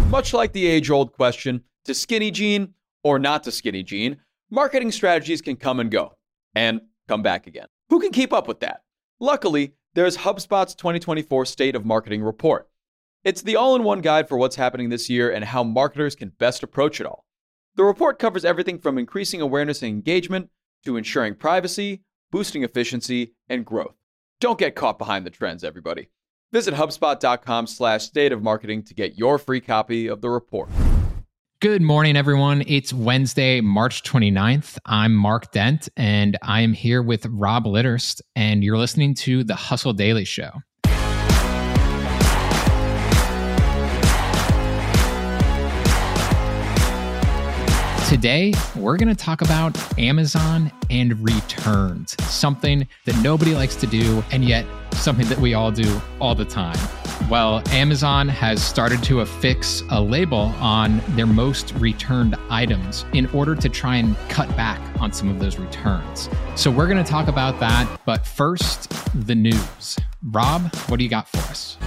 Much like the age-old question, to skinny jean or not to skinny jean, marketing strategies can come and go, and come back again. Who can keep up with that? Luckily, there's HubSpot's 2024 State of Marketing Report. It's the all-in-one guide for what's happening this year and how marketers can best approach it all. The report covers everything from increasing awareness and engagement to ensuring privacy, boosting efficiency, and growth. Don't get caught behind the trends, everybody. Visit HubSpot.com/state of marketing to get your free copy of the report. Good morning, everyone. It's Wednesday, March 29th. I'm Mark Dent, and I am here with Rob Litterst, and you're listening to The Hustle Daily Show. Today, we're going to talk about Amazon and returns, something that nobody likes to do, and yet something that we all do all the time. Well, Amazon has started to affix a label on their most returned items in order to try and cut back on some of those returns. So we're going to talk about that, but first, the news. Rob, what do you got for us?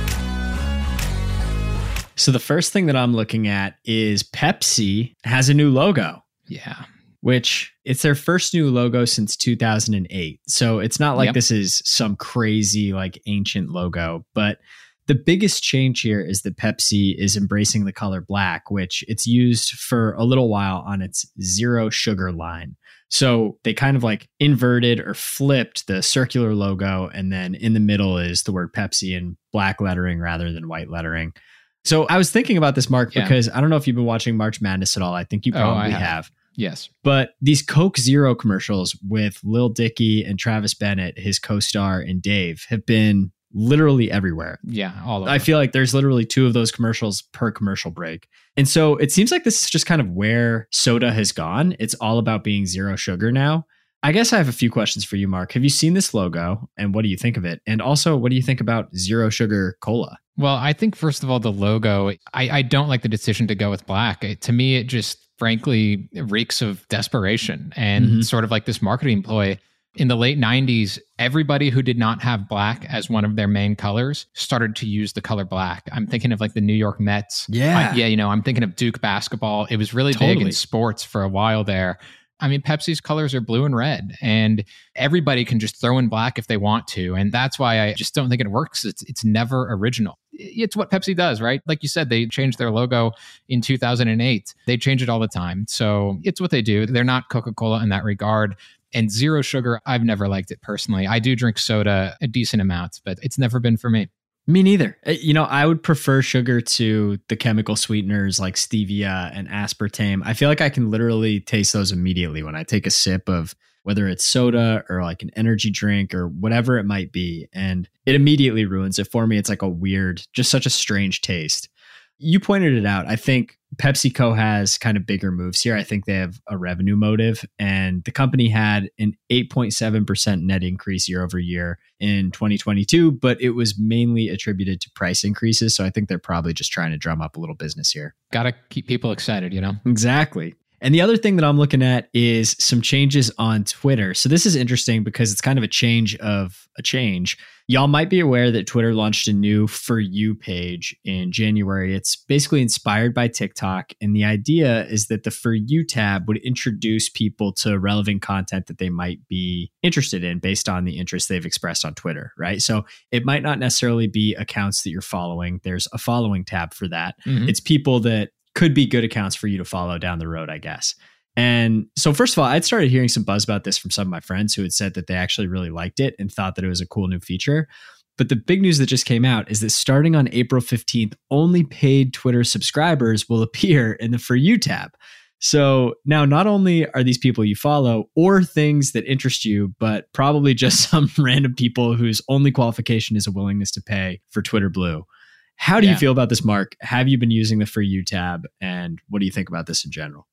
So the first thing that I'm looking at is Pepsi has a new logo. Yeah. Which it's their first new logo since 2008. So it's not like this is some crazy like ancient logo, but the biggest change here is that Pepsi is embracing the color black, which it's used for a little while on its zero sugar line. So they kind of like inverted or flipped the circular logo. And then in the middle is the word Pepsi in black lettering rather than white lettering. So I was thinking about this, Mark, because I don't know if you've been watching March Madness at all. I think you probably have. Yes. But these Coke Zero commercials with Lil Dicky and Travis Bennett, his co-star, and Dave have been literally everywhere. Yeah, all over. I feel like there's literally 2 of those commercials per commercial break. And so it seems like this is just kind of where soda has gone. It's all about being zero sugar now. I guess I have a few questions for you, Mark. Have you seen this logo and what do you think of it? And also, what do you think about zero sugar cola? Well, I think, first of all, the logo, I don't like the decision to go with black. To me, it just frankly reeks of desperation and sort of like this marketing ploy. In the late 90s, everybody who did not have black as one of their main colors started to use the color black. I'm thinking of like the New York Mets. Yeah. I'm thinking of Duke basketball. It was really big in sports for a while there. I mean, Pepsi's colors are blue and red, and everybody can just throw in black if they want to. And that's why I just don't think it works. It's never original. It's what Pepsi does, right? Like you said, they changed their logo in 2008. They change it all the time. So it's what they do. They're not Coca-Cola in that regard. And zero sugar, I've never liked it personally. I do drink soda a decent amount, but it's never been for me. Me neither. You know, I would prefer sugar to the chemical sweeteners like stevia and aspartame. I feel like I can literally taste those immediately when I take a sip of whether it's soda or like an energy drink or whatever it might be. And it immediately ruins it for me. It's like a weird, just such a strange taste. You pointed it out. I think PepsiCo has kind of bigger moves here. I think they have a revenue motive, and the company had an 8.7% net increase year over year in 2022, but it was mainly attributed to price increases. So I think they're probably just trying to drum up a little business here. Got to keep people excited, you know? Exactly. And the other thing that I'm looking at is some changes on Twitter. So this is interesting because it's kind of a change of a change. Y'all might be aware that Twitter launched a new For You page in January. It's basically inspired by TikTok. And the idea is that the For You tab would introduce people to relevant content that they might be interested in based on the interest they've expressed on Twitter, right? So it might not necessarily be accounts that you're following. There's a following tab for that. It's people that could be good accounts for you to follow down the road, I guess. And so first of all, I'd started hearing some buzz about this from some of my friends who had said that they actually really liked it and thought that it was a cool new feature. But the big news that just came out is that starting on April 15th, only paid Twitter subscribers will appear in the For You tab. So now not only are these people you follow or things that interest you, but probably just some random people whose only qualification is a willingness to pay for Twitter Blue. How do you feel about this, Mark? Have you been using the For You tab? And what do you think about this in general?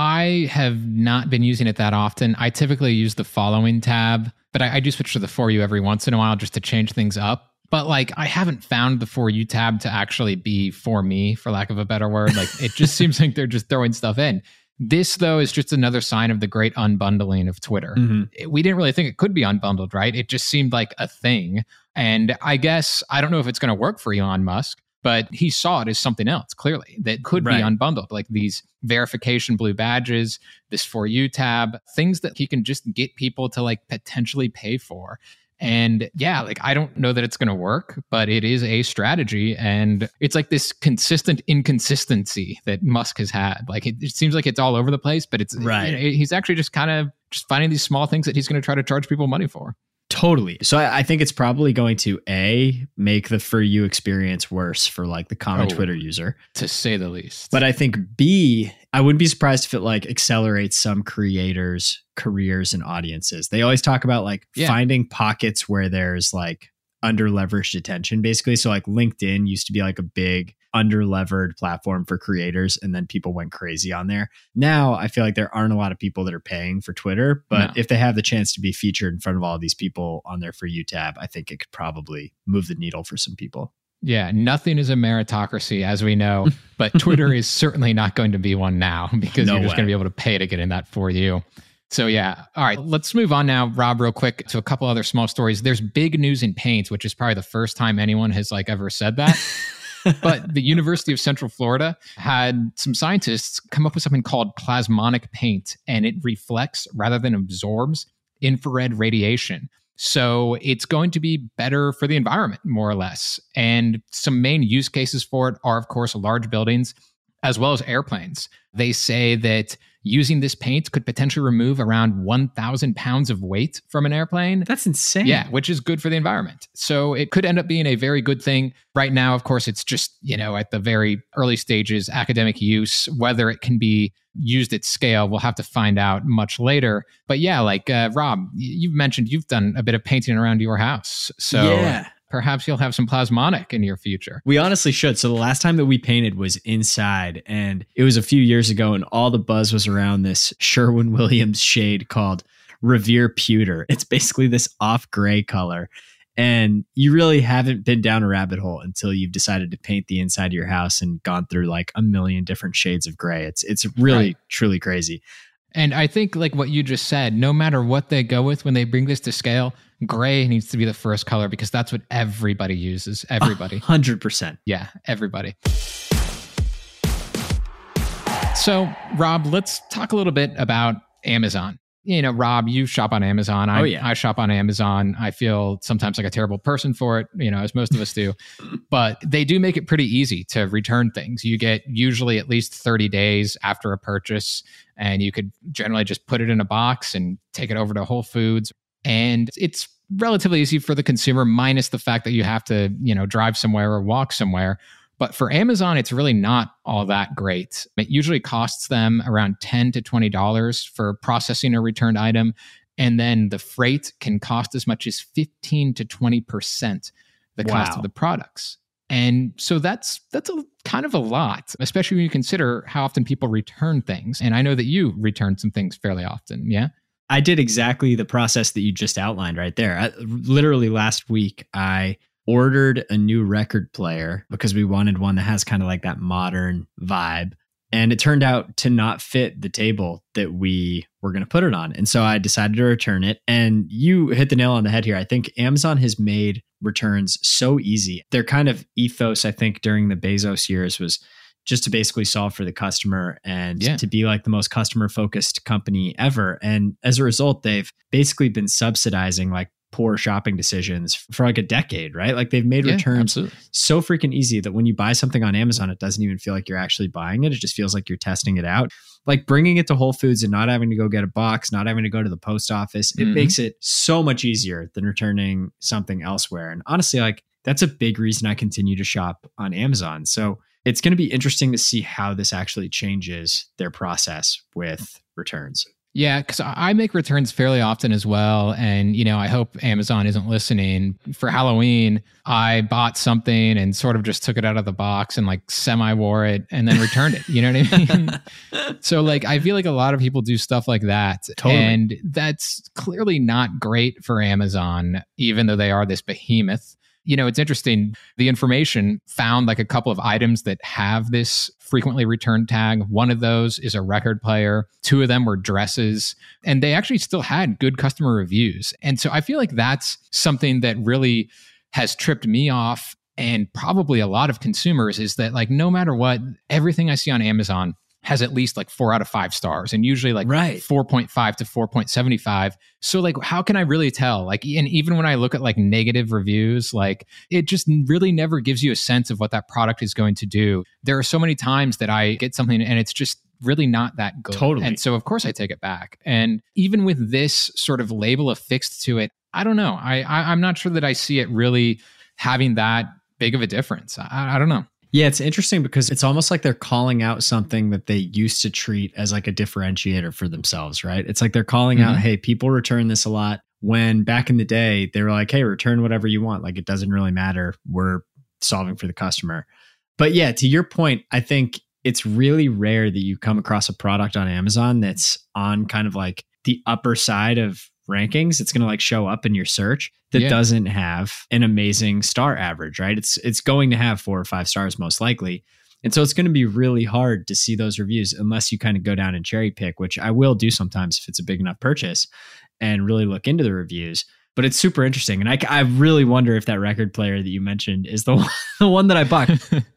I have not been using it that often. I typically use the following tab, but I do switch to the For You every once in a while just to change things up. But like, I haven't found the For You tab to actually be for me, for lack of a better word. Like, it just seems like they're just throwing stuff in. This, though, is just another sign of the great unbundling of Twitter. We didn't really think it could be unbundled, right? It just seemed like a thing. And I guess, I don't know if it's going to work for Elon Musk, But he saw it as something else, clearly, that could be unbundled, like these verification blue badges, this For You tab, things that he can just get people to like potentially pay for. And yeah, like I don't know that it's going to work, but it is a strategy. And it's like this consistent inconsistency that Musk has had. Like it seems like it's all over the place, but it's he's actually just kind of just finding these small things that he's going to try to charge people money for. Totally. So I think it's probably going to make the For You experience worse for like the common Twitter user, to say the least. But I think B, I wouldn't be surprised if it like accelerates some creators' careers and audiences. They always talk about like finding pockets where there's like under-leveraged attention, basically. So like LinkedIn used to be like a big under-levered platform for creators, and then people went crazy on there. Now I feel like there aren't a lot of people that are paying for Twitter, but if they have the chance to be featured in front of all these people on their For You tab, I think it could probably move the needle for some people. Yeah, nothing is a meritocracy, as we know, but Twitter is certainly not going to be one now, because you're just going to be able to pay to get in that For You. So yeah. All right, let's move on now, Rob, real quick to a couple other small stories. There's big news in paint, which is probably the first time anyone has like ever said that. But the University of Central Florida had some scientists come up with something called plasmonic paint, and it reflects rather than absorbs infrared radiation. So it's going to be better for the environment, more or less. And some main use cases for it are, of course, large buildings as well as airplanes. They say that using this paint could potentially remove around 1,000 pounds of weight from an airplane. That's insane. Yeah, which is good for the environment. So it could end up being a very good thing. Right now, of course, it's just, at the very early stages, academic use. Whether it can be used at scale, we'll have to find out much later. But yeah, like Rob, you've mentioned you've done a bit of painting around your house. So perhaps you'll have some plasmonic in your future. We honestly should. So the last time that we painted was inside, and it was a few years ago, and all the buzz was around this Sherwin-Williams shade called Revere Pewter. It's basically this off gray color. And you really haven't been down a rabbit hole until you've decided to paint the inside of your house and gone through like a million different shades of gray. It's really, truly crazy. And I think like what you just said, no matter what they go with when they bring this to scale, gray needs to be the first color, because that's what everybody uses. Everybody. 100%. Yeah, everybody. So, Rob, let's talk a little bit about Amazon. Rob, you shop on Amazon. I shop on Amazon. I feel sometimes like a terrible person for it, as most of us do. But they do make it pretty easy to return things. You get usually at least 30 days after a purchase, and you could generally just put it in a box and take it over to Whole Foods. And it's relatively easy for the consumer, minus the fact that you have to, drive somewhere or walk somewhere. But for Amazon, it's really not all that great. It usually costs them around $10 to $20 for processing a returned item. And then the freight can cost as much as 15 to 20% the cost of the products. And so that's a kind of a lot, especially when you consider how often people return things. And I know that you return some things fairly often. Yeah. I did exactly the process that you just outlined right there. Literally last week, I ordered a new record player because we wanted one that has kind of like that modern vibe. And it turned out to not fit the table that we were going to put it on. And so I decided to return it. And you hit the nail on the head here. I think Amazon has made returns so easy. Their kind of ethos, I think, during the Bezos years was just to basically solve for the customer and to be like the most customer focused company ever. And as a result, they've basically been subsidizing like poor shopping decisions for like a decade, right? Like they've made returns so freaking easy that when you buy something on Amazon, it doesn't even feel like you're actually buying it. It just feels like you're testing it out. Like bringing it to Whole Foods and not having to go get a box, not having to go to the post office, it makes it so much easier than returning something elsewhere. And honestly, like that's a big reason I continue to shop on Amazon. So it's going to be interesting to see how this actually changes their process with returns. Yeah, because I make returns fairly often as well. And, I hope Amazon isn't listening. For Halloween, I bought something and sort of just took it out of the box and like semi-wore it and then returned it. You know what I mean? So like, I feel like a lot of people do stuff like that. Totally. And that's clearly not great for Amazon, even though they are this behemoth. It's interesting. The information found like a couple of items that have this frequently returned tag. One of those is a record player. Two of them were dresses, and they actually still had good customer reviews. And so I feel like that's something that really has tripped me off and probably a lot of consumers is that like no matter what, everything I see on Amazon has at least like 4 out of 5 stars and usually like 4.5 to 4.75. So like, how can I really tell? Like, and even when I look at like negative reviews, like it just really never gives you a sense of what that product is going to do. There are so many times that I get something and it's just really not that good. Totally. And so of course I take it back. And even with this sort of label affixed to it, I don't know. I'm not sure that I see it really having that big of a difference. I don't know. Yeah, it's interesting because it's almost like they're calling out something that they used to treat as like a differentiator for themselves, right? It's like they're calling out, hey, people return this a lot. When back in the day, they were like, hey, return whatever you want. Like, it doesn't really matter. We're solving for the customer. But yeah, to your point, I think it's really rare that you come across a product on Amazon that's on kind of like the upper side of rankings. It's going to like show up in your search that doesn't have an amazing star average, right? It's going to have 4 or 5 stars most likely. And so it's going to be really hard to see those reviews unless you kind of go down and cherry pick, which I will do sometimes if it's a big enough purchase and really look into the reviews. But it's super interesting. And I really wonder if that record player that you mentioned is the one that I bought.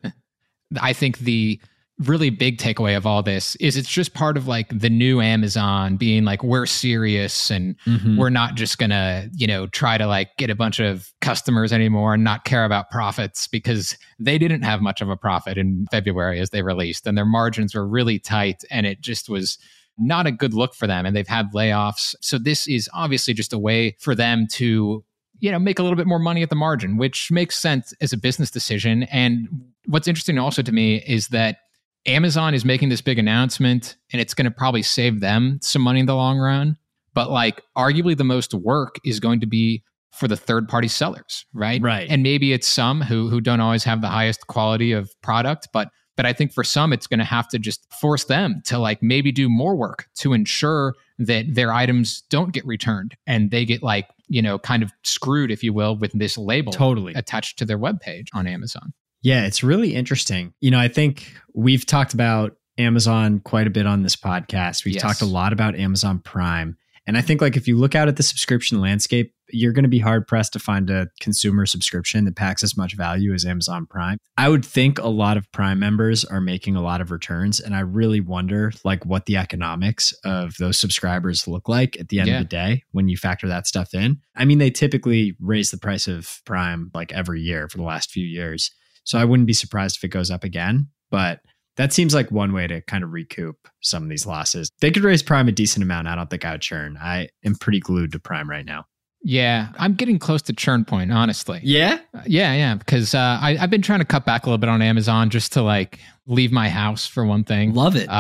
I think the really big takeaway of all this is it's just part of like the new Amazon being like, we're serious and we're not just gonna, try to like get a bunch of customers anymore and not care about profits, because they didn't have much of a profit in February as they released, and their margins were really tight and it just was not a good look for them, and they've had layoffs. So this is obviously just a way for them to make a little bit more money at the margin, which makes sense as a business decision. And what's interesting also to me is that Amazon is making this big announcement and it's going to probably save them some money in the long run. But like arguably the most work is going to be for the third-party sellers, right? Right. And maybe it's some who don't always have the highest quality of product, but I think for some, it's going to have to just force them to like maybe do more work to ensure that their items don't get returned and they get like, kind of screwed, if you will, with this label attached to their webpage on Amazon. Yeah, it's really interesting. I think we've talked about Amazon quite a bit on this podcast. We've talked a lot about Amazon Prime. And I think like if you look out at the subscription landscape, you're going to be hard pressed to find a consumer subscription that packs as much value as Amazon Prime. I would think a lot of Prime members are making a lot of returns. And I really wonder like what the economics of those subscribers look like at the end of the day when you factor that stuff in. I mean, they typically raise the price of Prime like every year for the last few years. So I wouldn't be surprised if it goes up again, but that seems like one way to kind of recoup some of these losses. They could raise Prime a decent amount. I don't think I would churn. I am pretty glued to Prime right now. Yeah, I'm getting close to churn point, honestly. Yeah? Yeah, because I've been trying to cut back a little bit on Amazon just to like leave my house for one thing. Love it.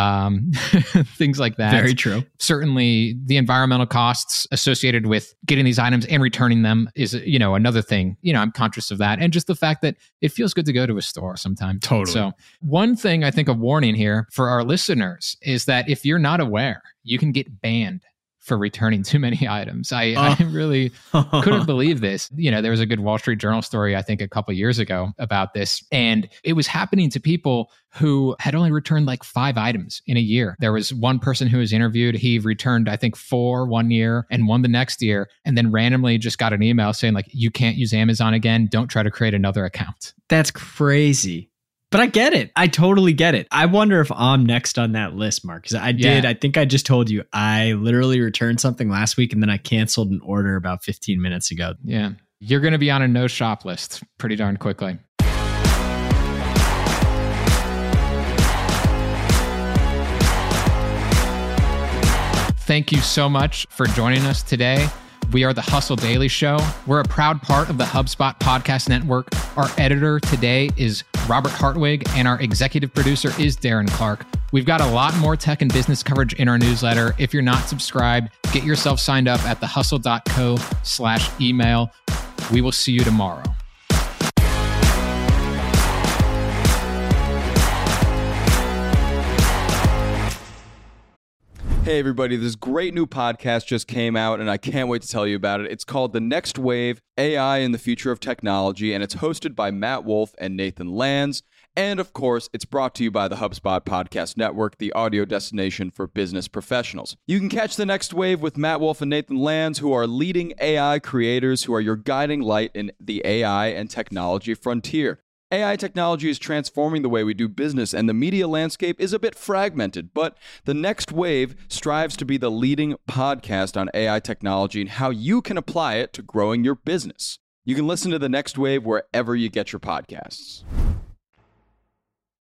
Things like that. Very true. Certainly the environmental costs associated with getting these items and returning them is, another thing. I'm conscious of that. And just the fact that it feels good to go to a store sometimes. Totally. So one thing I think a warning here for our listeners is that if you're not aware, you can get banned for returning too many items. I really couldn't believe this. There was a good Wall Street Journal story, I think a couple of years ago about this. And it was happening to people who had only returned like 5 items in a year. There was one person who was interviewed. He returned, I think 4 one year and 1 the next year. And then randomly just got an email saying like, you can't use Amazon again. Don't try to create another account. That's crazy. But I get it. I totally get it. I wonder if I'm next on that list, Mark. Because I think I just told you, I literally returned something last week and then I canceled an order about 15 minutes ago. Yeah. You're going to be on a no shop list pretty darn quickly. Thank you so much for joining us today. We are the Hustle Daily Show. We're a proud part of the HubSpot Podcast Network. Our editor today is Robert Hartwig, and our executive producer is Darren Clark. We've got a lot more tech and business coverage in our newsletter. If you're not subscribed, get yourself signed up at thehustle.co/email. We will see you tomorrow. Hey, everybody, this great new podcast just came out, and I can't wait to tell you about it. It's called The Next Wave, AI in the Future of Technology, and it's hosted by Matt Wolf and Nathan Lands. And, of course, it's brought to you by the HubSpot Podcast Network, the audio destination for business professionals. You can catch The Next Wave with Matt Wolf and Nathan Lands, who are leading AI creators who are your guiding light in the AI and technology frontier. AI technology is transforming the way we do business, and the media landscape is a bit fragmented, but The Next Wave strives to be the leading podcast on AI technology and how you can apply it to growing your business. You can listen to The Next Wave wherever you get your podcasts.